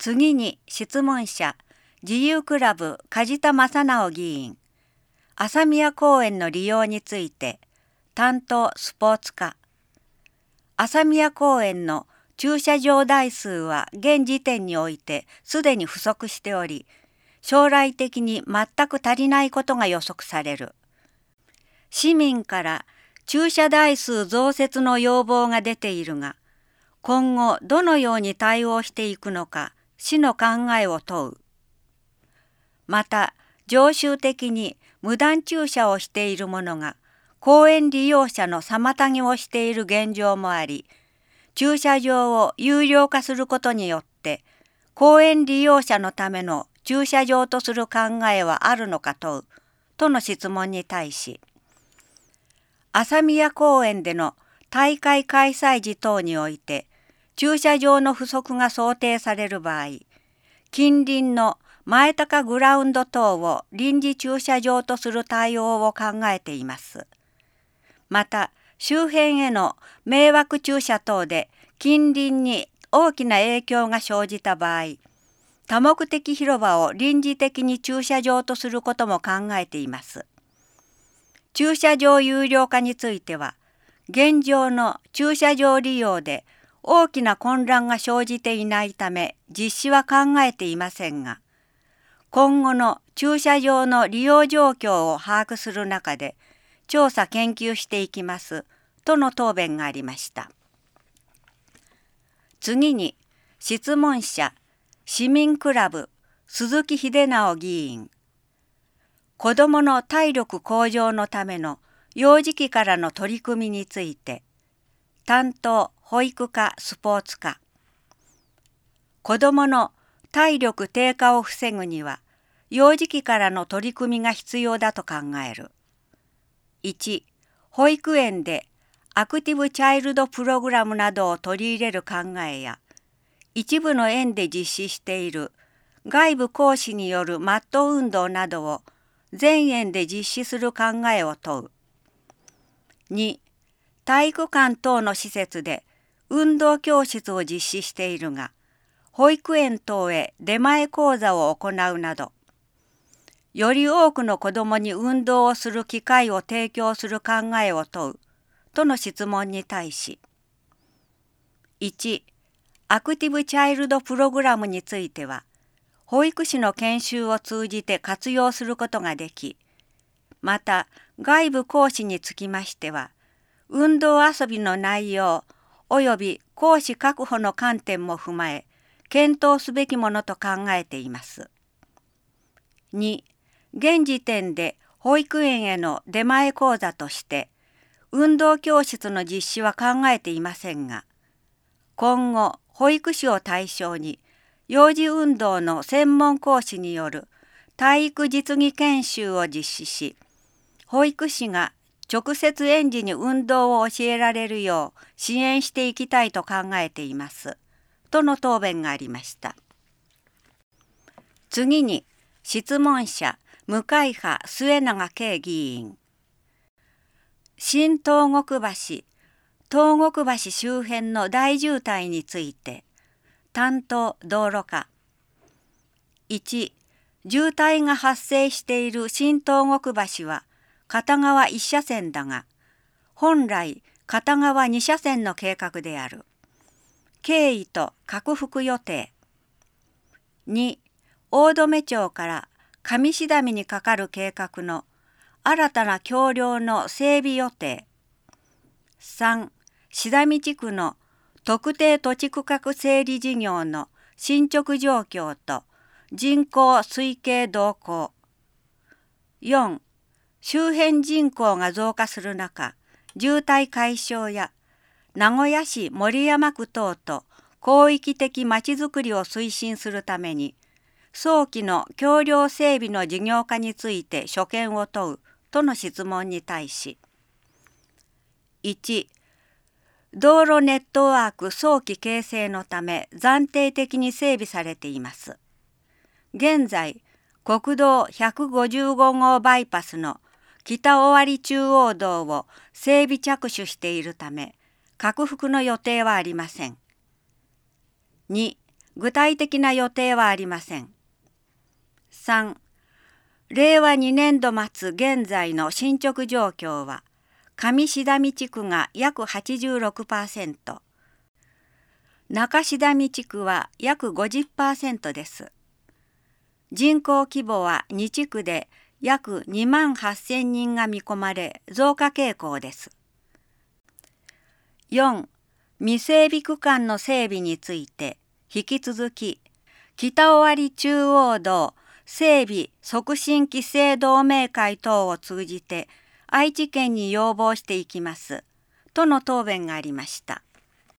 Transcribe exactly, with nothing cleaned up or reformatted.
次に質問者、自由クラブ梶田正直議員、朝宮公園の利用について、担当スポーツ課。朝宮公園の駐車場台数は現時点においてすでに不足しており、将来的に全く足りないことが予測される。市民から駐車台数増設の要望が出ているが、今後どのように対応していくのか、市の考えを問う。また、常習的に無断駐車をしている者が、公園利用者の妨げをしている現状もあり、駐車場を有料化することによって、公園利用者のための駐車場とする考えはあるのか問う、との質問に対し、朝宮公園での大会開催時等において、駐車場の不足が想定される場合、近隣の前高グラウンド等を臨時駐車場とする対応を考えています。また、周辺への迷惑駐車等で近隣に大きな影響が生じた場合、多目的広場を臨時的に駐車場とすることも考えています。駐車場有料化については、現状の駐車場利用で大きな混乱が生じていないため実施は考えていませんが、今後の駐車場の利用状況を把握する中で調査研究していきますとの答弁がありました。次に質問者、市民クラブ鈴木秀直議員、子どもの体力向上のための幼児期からの取り組みについて、担当保育課スポーツ課。子どもの体力低下を防ぐには、幼児期からの取り組みが必要だと考える。いち、保育園でアクティブチャイルドプログラムなどを取り入れる考えや、一部の園で実施している外部講師によるマット運動などを全園で実施する考えを問う。に、体育館等の施設で運動教室を実施しているが、保育園等へ出前講座を行うなど、より多くの子どもに運動をする機会を提供する考えを問うとの質問に対し、いち、アクティブチャイルドプログラムについては、保育士の研修を通じて活用することができ、また外部講師につきましては、運動遊びの内容及び講師確保の観点も踏まえ、検討すべきものと考えています。に、現時点で保育園への出前講座として、運動教室の実施は考えていませんが、今後、保育士を対象に、幼児運動の専門講師による体育実技研修を実施し、保育士が直接園児に運動を教えられるよう支援していきたいと考えています。との答弁がありました。次に、質問者、無会派末永圭議員。新東国橋、東国橋周辺の大渋滞について、担当道路課。いち、渋滞が発生している新東国橋は片側いち車線だが、本来片側に車線の計画である。経緯と拡幅予定。に、大留町から上志段にかかる計画の新たな橋梁の整備予定。さん、志段地区の特定土地区画整理事業の進捗状況と人口推計動向。よん、周辺人口が増加する中、渋滞解消や名古屋市守山区等と広域的まちづくりを推進するために、早期の橋梁整備の事業化について所見を問うとの質問に対し、いち、道路ネットワーク早期形成のため暫定的に整備されています。現在、国道ひゃくごじゅうご号バイパスの北尾張中央道を整備着手しているため、拡幅の予定はありません。に、 具体的な予定はありません。さん、れいわにねんど末現在の進捗状況は、上志段味地区が約 はちじゅうろくパーセント、中志段味地区は約 ごじゅっパーセント です。人口規模はに地区で約にまんはっせんにんが見込まれ、増加傾向です。よん、未整備区間の整備について、引き続き、北尾張中央道整備促進規制同盟会等を通じて愛知県に要望していきます、との答弁がありました。